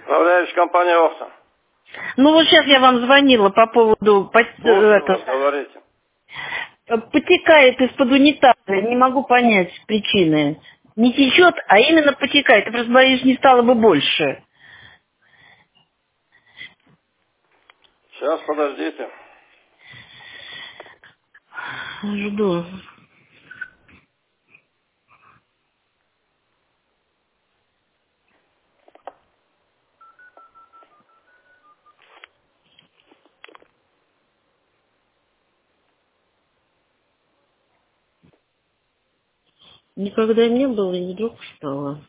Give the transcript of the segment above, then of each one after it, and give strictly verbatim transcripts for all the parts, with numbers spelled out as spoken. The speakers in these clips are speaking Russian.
Управляющая компания «Охта». Ну вот сейчас я вам звонила по поводу... по- Слушаю это, вас, говорите. потекает из-под унитаза, не могу понять причины. Не течет, а именно потекает. Я просто боюсь, не стало бы больше. Сейчас, подождите. Жду. Никогда не было, и вдруг стало.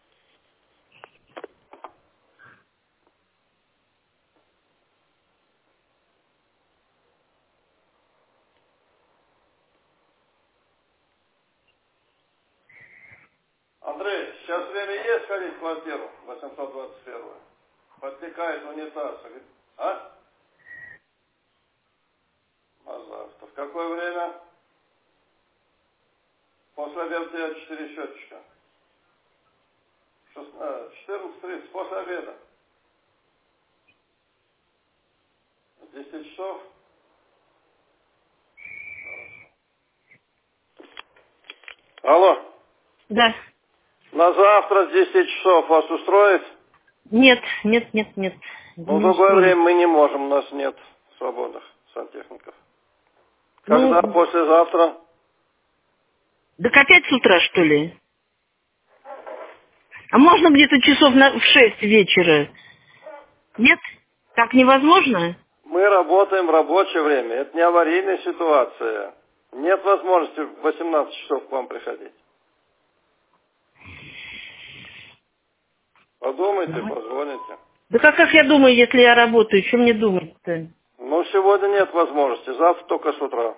Андрей, сейчас время есть ходить в квартиру восемьсот двадцать первую? Подтекает унитаз. А? На завтра. В какое время? После обеда у тебя четыре счетчика. четырнадцать тридцать, после обеда. В десять часов. Алло. Да. На завтра с десяти часов вас устроит? Нет, нет, нет, нет. Ну, в Не другое устроит. время мы не можем, у нас нет свободных сантехников. Когда Ну, послезавтра? так опять с утра, что ли? А можно где-то часов на, в шесть вечера? Нет? Так невозможно? Мы работаем в рабочее время. Это не аварийная ситуация. Нет возможности в восемнадцать часов к вам приходить. Подумайте, Давай. позвоните. Да как, как я думаю, если я работаю, что мне думать-то? Ну, сегодня нет возможности, завтра только с утра.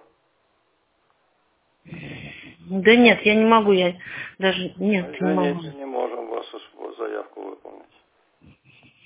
Да нет, я не могу, я даже... Нет, не могу. Извините, не можем вас заявку выполнить.